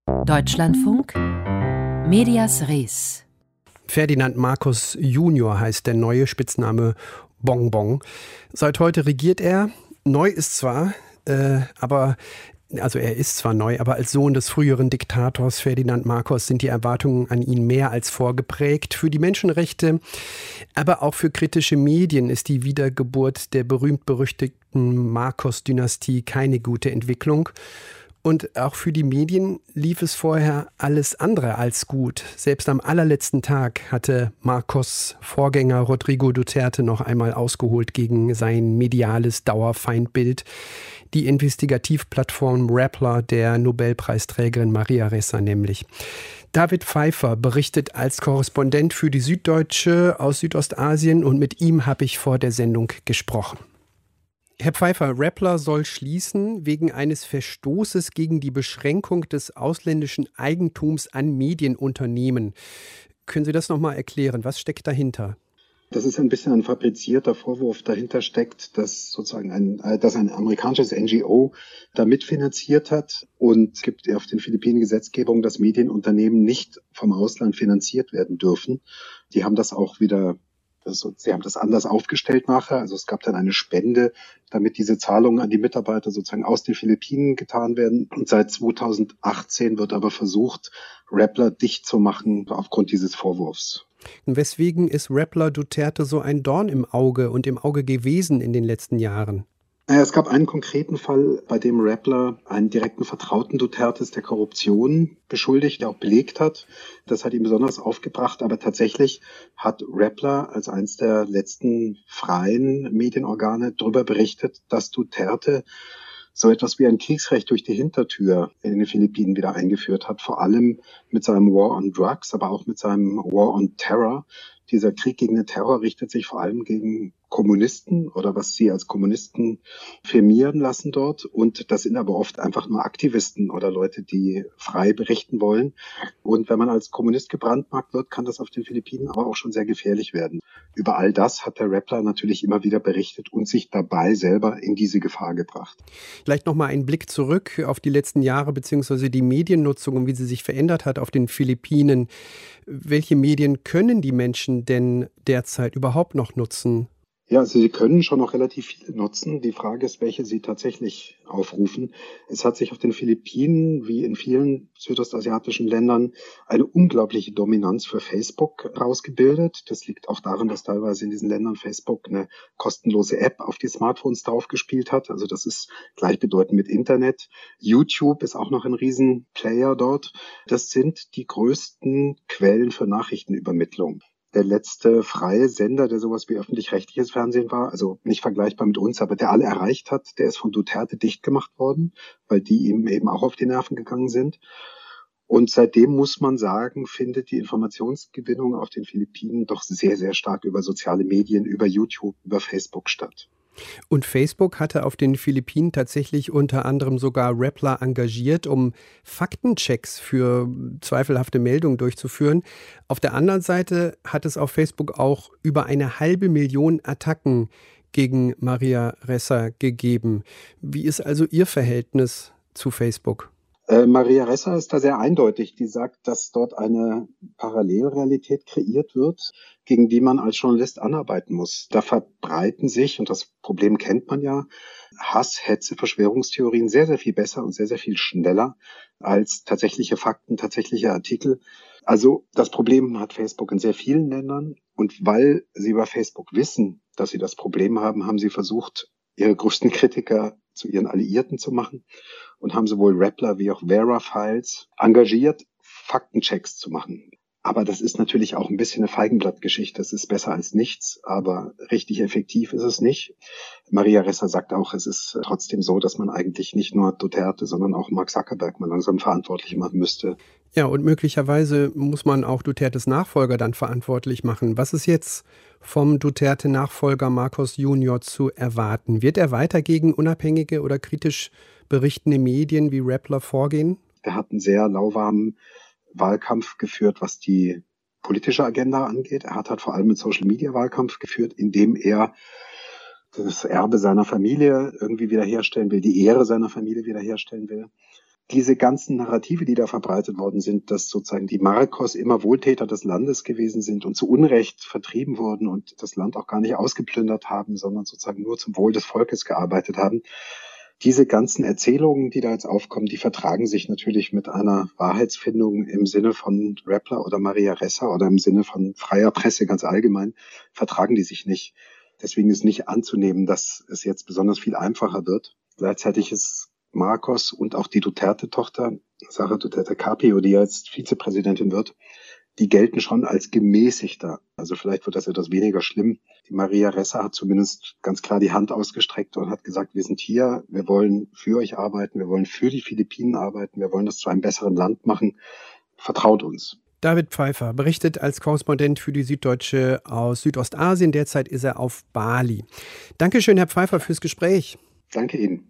Deutschlandfunk Medias Res. Ferdinand Marcos Junior heißt der neue, Spitzname Bonbon. Seit heute regiert er. Neu ist zwar, aber er ist zwar neu, aber als Sohn des früheren Diktators Ferdinand Marcos sind die Erwartungen an ihn mehr als vorgeprägt. Für die Menschenrechte, aber auch für kritische Medien ist die Wiedergeburt der berühmt-berüchtigten Marcos-Dynastie keine gute Entwicklung. Und auch für die Medien lief es vorher alles andere als gut. Selbst am allerletzten Tag hatte Marcos Vorgänger Rodrigo Duterte noch einmal ausgeholt gegen sein mediales Dauerfeindbild. Die Investigativplattform Rappler der Nobelpreisträgerin Maria Ressa nämlich. David Pfeiffer berichtet als Korrespondent für die Süddeutsche aus Südostasien und mit ihm habe ich vor der Sendung gesprochen. Herr Pfeiffer, Rappler soll schließen wegen eines Verstoßes gegen die Beschränkung des ausländischen Eigentums an Medienunternehmen. Können Sie das nochmal erklären? Was steckt dahinter? Das ist ein bisschen ein fabrizierter Vorwurf. Dahinter steckt, dass sozusagen ein amerikanisches NGO da mitfinanziert hat. Und es gibt auf den Philippinen Gesetzgebung, dass Medienunternehmen nicht vom Ausland finanziert werden dürfen. Die haben das auch wieder Sie haben das anders aufgestellt nachher. Also es gab dann eine Spende, damit diese Zahlungen an die Mitarbeiter sozusagen aus den Philippinen getan werden. Und seit 2018 wird aber versucht, Rappler dicht zu machen aufgrund dieses Vorwurfs. Und weswegen ist Rappler Duterte so ein Dorn im Auge und im Auge gewesen in den letzten Jahren? Es gab einen konkreten Fall, bei dem Rappler einen direkten Vertrauten Dutertes der Korruption beschuldigt, der auch belegt hat. Das hat ihn besonders aufgebracht, aber tatsächlich hat Rappler als eines der letzten freien Medienorgane darüber berichtet, dass Duterte so etwas wie ein Kriegsrecht durch die Hintertür in den Philippinen wieder eingeführt hat, vor allem mit seinem War on Drugs, aber auch mit seinem War on Terror. Dieser Krieg gegen den Terror richtet sich vor allem gegen Kommunisten oder was sie als Kommunisten firmieren lassen dort. Und das sind aber oft einfach nur Aktivisten oder Leute, die frei berichten wollen. Und wenn man als Kommunist gebrandmarkt wird, kann das auf den Philippinen aber auch schon sehr gefährlich werden. Über all das hat der Rappler natürlich immer wieder berichtet und sich dabei selber in diese Gefahr gebracht. Vielleicht nochmal einen Blick zurück auf die letzten Jahre beziehungsweise die Mediennutzung und wie sie sich verändert hat auf den Philippinen. Welche Medien können die Menschen denn derzeit überhaupt noch nutzen? Ja, also sie können schon noch relativ viele nutzen. Die Frage ist, welche sie tatsächlich aufrufen. Es hat sich auf den Philippinen, wie in vielen südostasiatischen Ländern, eine unglaubliche Dominanz für Facebook herausgebildet. Das liegt auch daran, dass teilweise in diesen Ländern Facebook eine kostenlose App auf die Smartphones draufgespielt hat. Also das ist gleichbedeutend mit Internet. YouTube ist auch noch ein Riesenplayer dort. Das sind die größten Quellen für Nachrichtenübermittlung. Der letzte freie Sender, der sowas wie öffentlich-rechtliches Fernsehen war, also nicht vergleichbar mit uns, aber der alle erreicht hat, der ist von Duterte dicht gemacht worden, weil die ihm eben auch auf die Nerven gegangen sind. Und seitdem muss man sagen, findet die Informationsgewinnung auf den Philippinen doch sehr, sehr stark über soziale Medien, über YouTube, über Facebook statt. Und Facebook hatte auf den Philippinen tatsächlich unter anderem sogar Rappler engagiert, um Faktenchecks für zweifelhafte Meldungen durchzuführen. Auf der anderen Seite hat es auf Facebook auch über 500.000 Attacken gegen Maria Ressa gegeben. Wie ist also Ihr Verhältnis zu Facebook? Maria Ressa ist da sehr eindeutig. Die sagt, dass dort eine Parallelrealität kreiert wird, gegen die man als Journalist anarbeiten muss. Da verbreiten sich, und das Problem kennt man ja, Hass, Hetze, Verschwörungstheorien sehr, sehr viel besser und sehr, sehr viel schneller als tatsächliche Fakten, tatsächliche Artikel. Also das Problem hat Facebook in sehr vielen Ländern. Und weil sie über Facebook wissen, dass sie das Problem haben, haben sie versucht, ihre größten Kritiker zu ihren Alliierten zu machen und haben sowohl Rappler wie auch Vera-Files engagiert, Faktenchecks zu machen. Aber das ist natürlich auch ein bisschen eine Feigenblattgeschichte. Es ist besser als nichts, aber richtig effektiv ist es nicht. Maria Ressa sagt auch, es ist trotzdem so, dass man eigentlich nicht nur Duterte, sondern auch Mark Zuckerberg mal langsam verantwortlich machen müsste. Ja, und möglicherweise muss man auch Dutertes Nachfolger dann verantwortlich machen. Was ist jetzt vom Duterte-Nachfolger Marcos Junior zu erwarten? Wird er weiter gegen unabhängige oder kritisch berichtende Medien wie Rappler vorgehen? Er hat einen sehr lauwarmen Wahlkampf geführt, was die politische Agenda angeht. Er hat halt vor allem einen Social-Media-Wahlkampf geführt, in dem er das Erbe seiner Familie irgendwie wiederherstellen will, die Ehre seiner Familie wiederherstellen will. diese ganzen Narrative, die da verbreitet worden sind, dass sozusagen die Marcos immer Wohltäter des Landes gewesen sind und zu Unrecht vertrieben wurden und das Land auch gar nicht ausgeplündert haben, sondern sozusagen nur zum Wohl des Volkes gearbeitet haben. Diese ganzen Erzählungen, die da jetzt aufkommen, die vertragen sich natürlich mit einer Wahrheitsfindung im Sinne von Rappler oder Maria Ressa oder im Sinne von freier Presse ganz allgemein, vertragen die sich nicht. Deswegen ist nicht anzunehmen, dass es jetzt besonders viel einfacher wird. Gleichzeitig ist Marcos und auch die Duterte-Tochter, Sara Duterte Carpio, die jetzt Vizepräsidentin wird, die gelten schon als gemäßigter. Also vielleicht wird das etwas weniger schlimm. Die Maria Ressa hat zumindest ganz klar die Hand ausgestreckt und hat gesagt, wir sind hier, wir wollen für euch arbeiten, wir wollen für die Philippinen arbeiten, wir wollen das zu einem besseren Land machen. Vertraut uns. David Pfeiffer berichtet als Korrespondent für die Süddeutsche aus Südostasien. Derzeit ist er auf Bali. Dankeschön, Herr Pfeiffer, fürs Gespräch. Danke Ihnen.